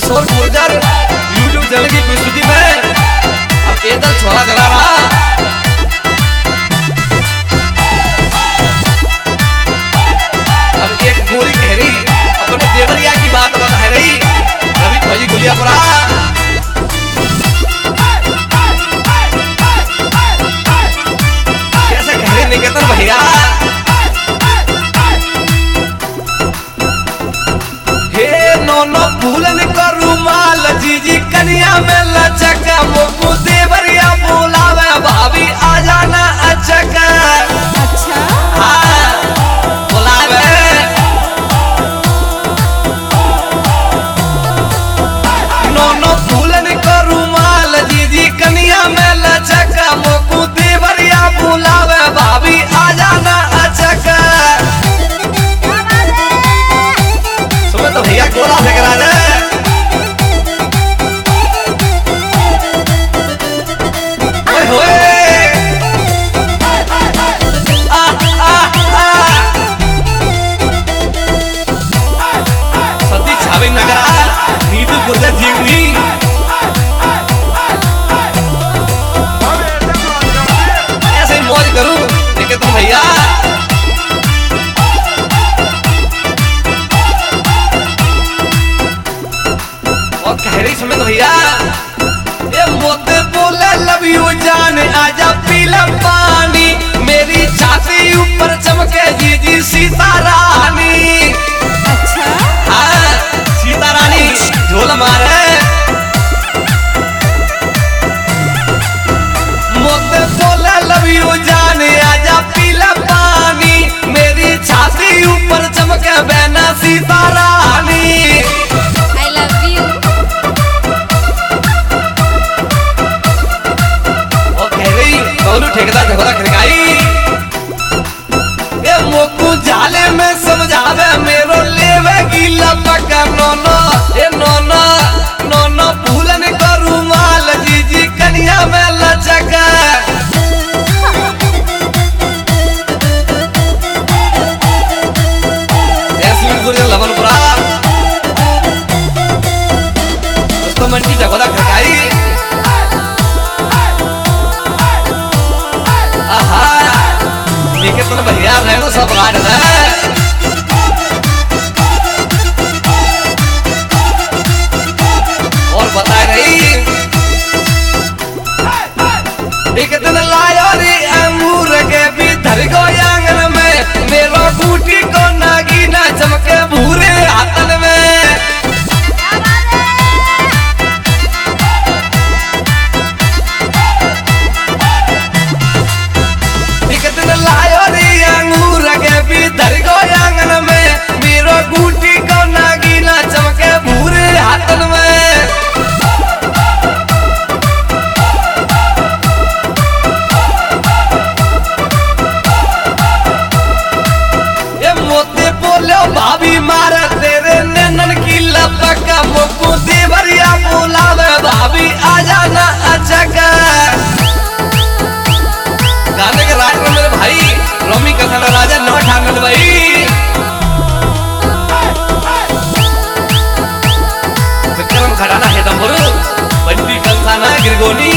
किशोर Gurjar YouTube channel की प्रस्तुति में अब केतन छोड़ा चला रहा। अब एक गोरी कह रही अपने देवरिया की बात बता रही रवि भाई गुलियापुरा। कैसे कह रहे निकेतन भैया नो भूलन करू माल जीजी कनिया में लचका मोकू देवरिया बोलावे भाभी आ जाना अचका। अच्छा हाँ बोलावे नो भूलन करू माल जीजी कनिया में लचका मोकू देवरिया बोलावे भाभी आ जाना अचका। सुबह तो भैया गोला फेंक रहा है। ओए होए आ आ आ सती छावे नगरा नीतू गुर्जर जीवनी ऐसे ही मौज करूं लेकिन तुम भैया सुन भैया ये मोते बोले लव यू जान आजा पीला पानी मेरी छाती ऊपर चमके जीजी सीता रानी। अच्छा हाँ सीता रानी झोल मारे मोते बोले लव यू जान आजा पीला पानी मेरी छाती ऊपर चमके बहना सीता रानी। ठेकेदार झगड़ा खड़काई ये मोकू जाले में समझावे मेरो लेवे गिला पका नोनो ये नोनो नोनो भूलन करू माल जीजी कनिया में लचका। ऐसी गुर्जर लवनपुरा दोस्तों मंडी झगड़ा खड़काई लेकिन तुम भैया रहना सब राड है। और बता रही एक दिन लायो रे अंगूर के भी धर गो आंगन में मेरो बूटी को नागी ना चमके भूरे हाथन में। धर गो आंगन में मेरो बूटी को नागी ना चमके भूरे हाथन में। ये मोते बोले भाभी मारे तेरे नैनन की लपका मोकू देवरिया बोलावे भाभी आ जाना अचका। गाने के राज में मेरे भाई रोमी कथन राजा नौ ठानल भाई विक्रम खड़ाना है डम्बरू बंटी कंसाना गिरगोनी।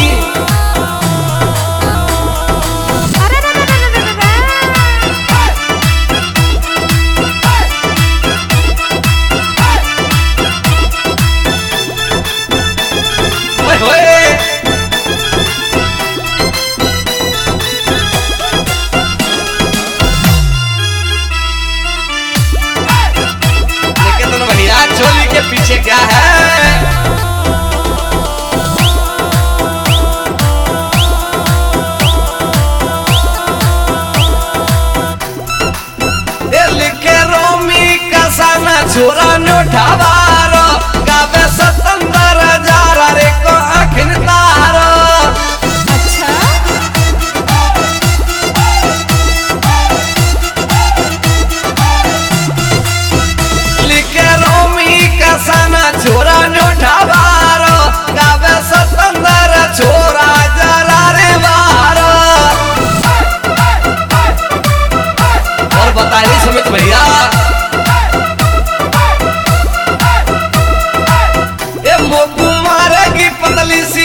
चोली के पीछे क्या है लिखे रोमी कसाना छोरा नोठावारो गावे 17,000 रे को आखिन तारो। अच्छा लिखे रोमी कसाना छोरा नोठावारो गावे 17,000 छोरा जरा रे बारो। और बताइए सुमित भैया चली